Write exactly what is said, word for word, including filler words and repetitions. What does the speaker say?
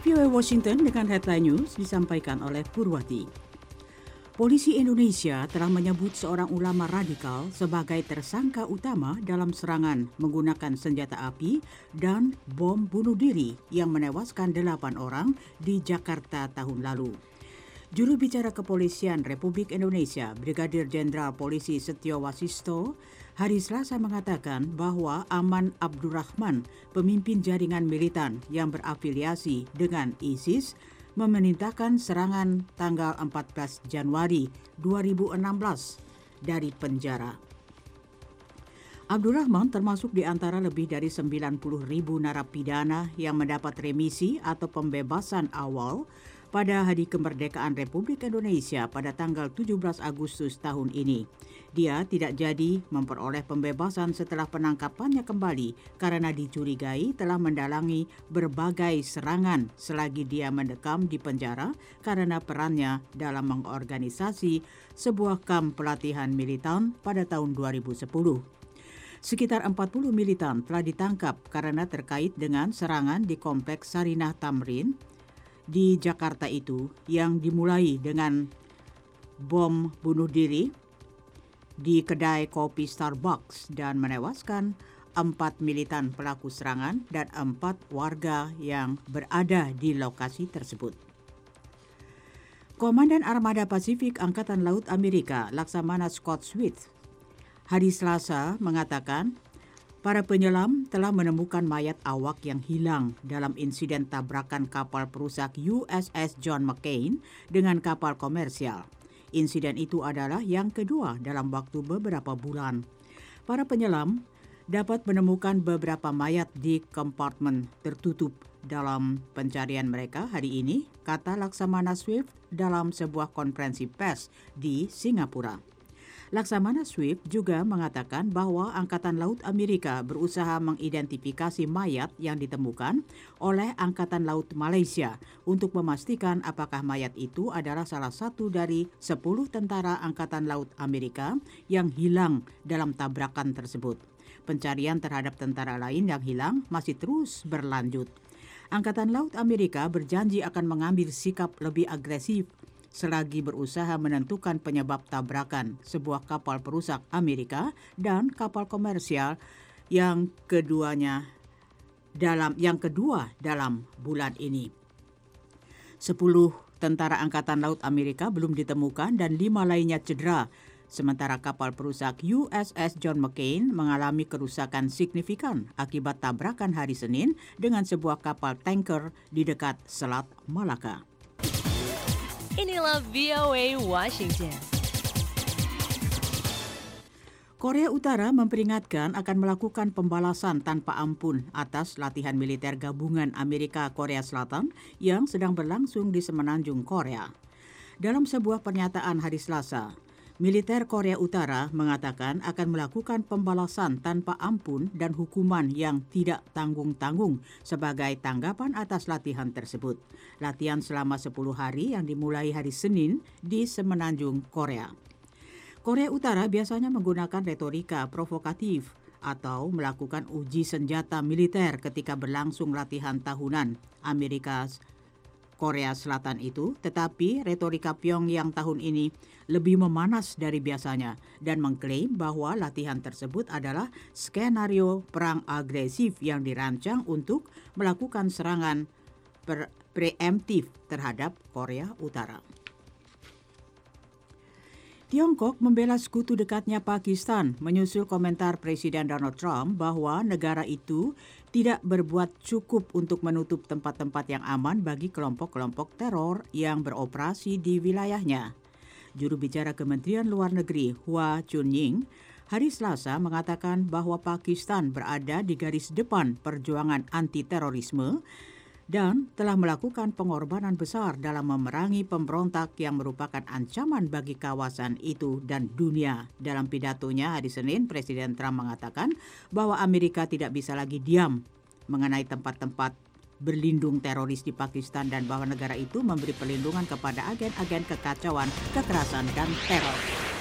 V O A Washington dengan headline news disampaikan oleh Purwati. Polisi Indonesia telah menyebut seorang ulama radikal sebagai tersangka utama dalam serangan menggunakan senjata api dan bom bunuh diri yang menewaskan delapan orang di Jakarta tahun lalu. Juru bicara Kepolisian Republik Indonesia, Brigadir Jenderal Polisi Setio Wasisto, hari Selasa mengatakan bahwa Aman Abdurrahman, pemimpin jaringan militan yang berafiliasi dengan ISIS, memerintahkan serangan tanggal empat belas Januari dua ribu enam belas dari penjara. Abdurrahman termasuk di antara lebih dari sembilan puluh ribu narapidana yang mendapat remisi atau pembebasan awal pada Hari Kemerdekaan Republik Indonesia pada tanggal tujuh belas Agustus tahun ini. Dia tidak jadi memperoleh pembebasan setelah penangkapannya kembali karena dicurigai telah mendalangi berbagai serangan selagi dia mendekam di penjara karena perannya dalam mengorganisasi sebuah kamp pelatihan militan pada tahun dua ribu sepuluh. Sekitar empat puluh militan telah ditangkap karena terkait dengan serangan di Kompleks Sarinah Tamrin di Jakarta itu yang dimulai dengan bom bunuh diri di kedai kopi Starbucks dan menewaskan empat militan pelaku serangan dan empat warga yang berada di lokasi tersebut. Komandan Armada Pasifik Angkatan Laut Amerika, Laksamana Scott Swift, hari Selasa mengatakan para penyelam telah menemukan mayat awak yang hilang dalam insiden tabrakan kapal perusak U S S John McCain dengan kapal komersial. Insiden itu adalah yang kedua dalam waktu beberapa bulan. Para penyelam dapat menemukan beberapa mayat di kompartemen tertutup dalam pencarian mereka hari ini, kata Laksamana Swift dalam sebuah konferensi pers di Singapura. Laksamana Swift juga mengatakan bahwa Angkatan Laut Amerika berusaha mengidentifikasi mayat yang ditemukan oleh Angkatan Laut Malaysia untuk memastikan apakah mayat itu adalah salah satu dari sepuluh tentara Angkatan Laut Amerika yang hilang dalam tabrakan tersebut. Pencarian terhadap tentara lain yang hilang masih terus berlanjut. Angkatan Laut Amerika berjanji akan mengambil sikap lebih agresif selagi berusaha menentukan penyebab tabrakan sebuah kapal perusak Amerika dan kapal komersial yang keduanya dalam yang kedua dalam bulan ini. Sepuluh tentara Angkatan Laut Amerika belum ditemukan dan lima lainnya cedera, sementara kapal perusak U S S John McCain mengalami kerusakan signifikan akibat tabrakan hari Senin dengan sebuah kapal tanker di dekat Selat Malaka. Inilah V O A Washington. Korea Utara memperingatkan akan melakukan pembalasan tanpa ampun atas latihan militer gabungan Amerika Korea Selatan yang sedang berlangsung di Semenanjung Korea. Dalam sebuah pernyataan hari Selasa, militer Korea Utara mengatakan akan melakukan pembalasan tanpa ampun dan hukuman yang tidak tanggung-tanggung sebagai tanggapan atas latihan tersebut. Latihan selama sepuluh hari yang dimulai hari Senin di Semenanjung Korea. Korea Utara biasanya menggunakan retorika provokatif atau melakukan uji senjata militer ketika berlangsung latihan tahunan Amerika Korea Selatan itu, tetapi retorika Pyongyang tahun ini lebih memanas dari biasanya dan mengklaim bahwa latihan tersebut adalah skenario perang agresif yang dirancang untuk melakukan serangan pre- preemptif terhadap Korea Utara. Tiongkok membela sekutu dekatnya Pakistan menyusul komentar Presiden Donald Trump bahwa negara itu tidak berbuat cukup untuk menutup tempat-tempat yang aman bagi kelompok-kelompok teror yang beroperasi di wilayahnya. Juru bicara Kementerian Luar Negeri Hua Chunying hari Selasa mengatakan bahwa Pakistan berada di garis depan perjuangan anti-terorisme dan telah melakukan pengorbanan besar dalam memerangi pemberontak yang merupakan ancaman bagi kawasan itu dan dunia. Dalam pidatonya hari Senin, Presiden Trump mengatakan bahwa Amerika tidak bisa lagi diam mengenai tempat-tempat berlindung teroris di Pakistan dan bahwa negara itu memberi perlindungan kepada agen-agen kekacauan, kekerasan, dan teror.